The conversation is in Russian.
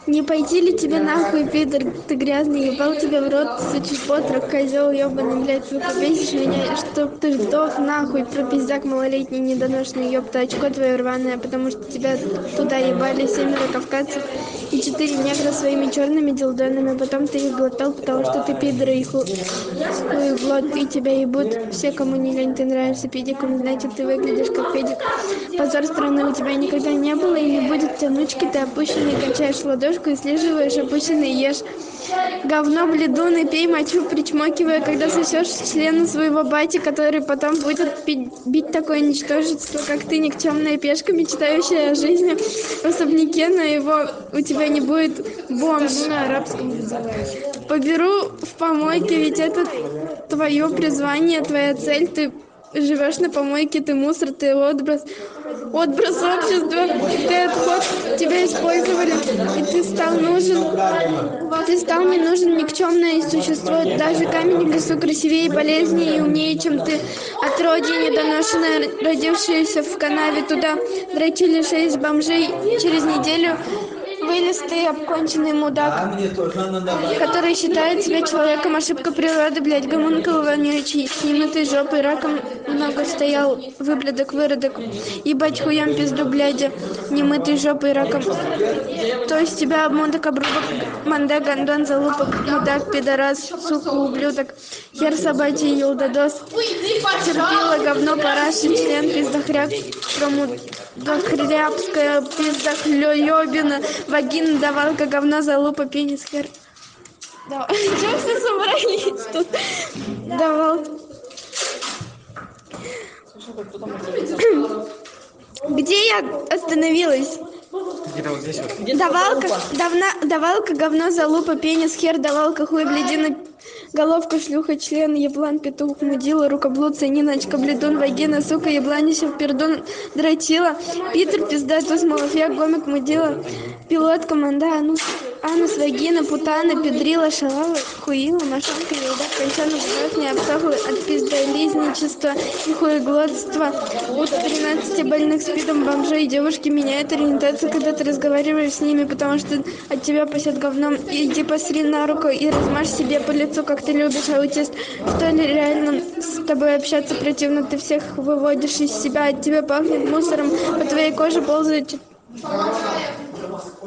Не пойти ли тебе нахуй, пидор, ты грязный, ебал тебя в рот, сучий потрох, козел ебаный, блядь, вы побесишь меня, чтоб ты сдох нахуй, пропиздак малолетний недоношенный, ёпта, очко твое рваное, потому что тебя туда ебали 7 кавказцев и 4 негра своими черными дилдонами, потом ты их глотал, потому что ты пидор и хуеглот, и тебя ебут все, кому не лень, ты нравишься педикам, значит, ты выглядишь как педик. Позор страны у тебя никогда не было и не будет тянучки, ты опущенный, качаешь ладошку и слеживаешь, опущенный ешь. Говно, бледун, и пей мочу, причмокивая, когда сосешь члену своего бати, который потом будет бить такое ничтожество, как ты, никчемная пешка, мечтающая о жизни в особняке, но его у тебя не будет, бомж. На арабском называешь. Поберу в помойке, ведь это твое призвание, твоя цель, ты живешь на помойке, ты мусор, ты отброс общества, ты отход, тебя использовали, и ты стал не нужен, никчемное существо, даже камень в лесу красивее, полезнее и умнее, чем ты, отродье недоношенное, родившееся в канаве, туда дрочили 6 бомжей, через неделю вылез ты, обконченный мудак, который считает себя человеком, ошибка природы, блядь, гомункул вонючий, с немытой жопой, раком много стоял, выблядок, выродок, ебать хуем пизду, глядя, немытой жопой, раком. То есть тебя обмудок, обрубок, манда, гандон, залупок, мудак, пидорас, сука, ублюдок, хер собачий, елдодос, терпила, говно, параши, член, пиздохряк, промудохрябская, пиздохлёёбина, вагина, давалка, говно, залупа, пенис, хер. Да. Чего все собрались тут? Давал. Где я остановилась? Где-то вот здесь вот. Давалка, говно, залупа, пенис, хер, давалка, хуй, блядина, головка, шлюха, член, еблан, петух, мудила, рукоблуд, ниночка, бледун, вагина, сука, ебланищев, пердун, дрочила, питер, пизда, туз, малафья, гомик, мудила, пилот, команда, анус, вагина, путана, педрила, шалава, хуила, машинка, елда, кончана, кровь, не обсохла от пиздолизничества и хуеглотства. От 13 больных спидом бомжей девушки меняют ориентацию, когда ты разговариваешь с ними, потому что от тебя пасет говном. Иди посри на руку и размажь себе по лицу, как ты любишь, аутист. Что ли реально с тобой общаться противно? Ты всех выводишь из себя, от тебя пахнет мусором, по твоей коже ползает